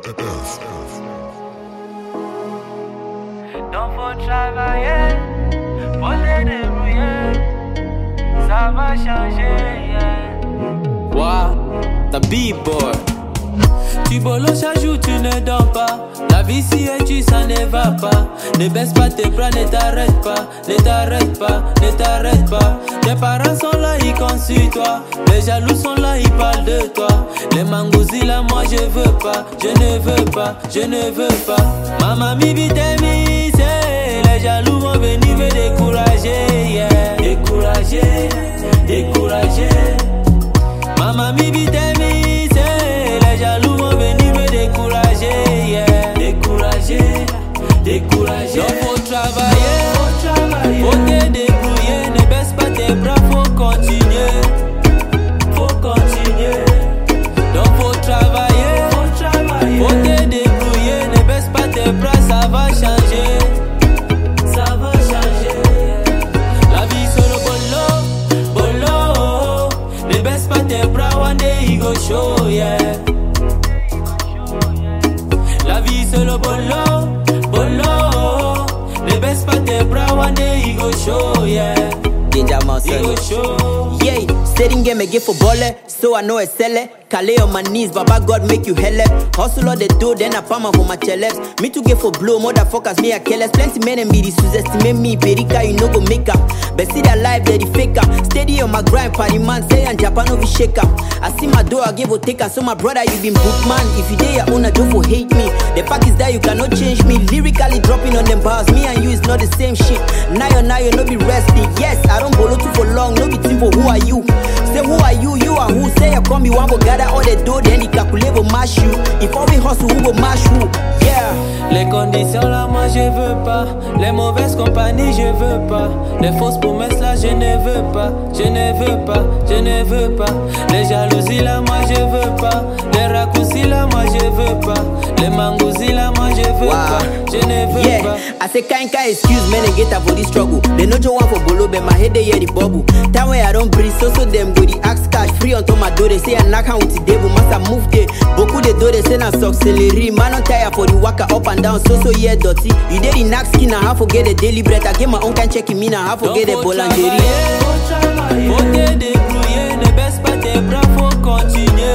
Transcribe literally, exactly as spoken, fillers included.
Donc faut travailler, faut te débrouiller, ça va changer, yeah. Wow, ta B-boy. Tu bolos chaque jour, tu ne dors pas. La vie si et tu, ça ne va pas. Ne baisse pas tes bras, ne t'arrête pas. Ne t'arrête pas, ne t'arrête pas. Tes parents sont là, ils comptent sur toi. Les jaloux sont là, ils parlent de toi. Les mangousis là, moi je veux pas. Je ne veux pas, je ne veux pas. Maman mi bitemi, c'est les jaloux vont venir me décourager, yeah. Décourager, décourager. Maman mi bitemi, c'est les jaloux vont venir me décourager, yeah. Décourager, décourager. Donc faut travailler, faut travailler, faut te débrouiller. Ne baisse pas tes bras, faut continuer, faut continuer. Donc faut travailler, faut travailler, faut te débrouiller. Ne baisse pas tes bras, ça va changer, ça va changer. La vie sur le bolo, bolo. Ne baisse pas tes bras, one day he go show, yeah. La vie c'est le bolo, bolo. Ne baisse pas tes bras, one day he go show, yeah. Danger man, He go show. yeah, steady game me give for baller, so I know I sell it. Calais on my knees, Baba God make you hell up. Hustle all the dough, then I palm for my cheleps. Me to get for blow, motherfuckers me a careless. Plenty men and be the sous-estimate me, perica you no go make up. But see that life, they the faker. Steady on my grind, party man, say and Japan no be shaker. I see my door, I give or take her. So my brother, you been book man. If you dare your own, don't for hate me. The fact is that you cannot change me. Lyrically dropping on them bars, me and you is not the same shit. Now you now you no be resting. Yes, I don't bolo too for long, no be team for who are you. Say who are you, you are who. Say you come, you want to gather all the dough, then he calculate will mash you. If all we hustle, who will mash who? Yeah. Les conditions là, moi je veux pas. Les mauvaises compagnies, je veux pas. Les fausses promesses là, je ne veux pas. Je ne veux pas, je ne veux pas. Les jalousies là, moi je veux pas. Les raccourcis là, moi je veux pas. Les mangousis là, moi je veux Wow. pas. Je ne veux Yeah, pas. I say kind kind excuse me and get up for this struggle. They know you want for bolo, but my head they hear the bubble. Time where I don't breathe, so so them go the axe cash free on top my door. They say I knock hand with the devil, must I move there. Beaucoup de do they say na sorcellery. Man on tire for the waka up and down, so so yeah dirty. You did the knock skin, I have forget the daily bread. I get my own kind checking me now, I have forget the boulangerie. Faut te débrouiller, ne baisse pas tes bras, faut continuer.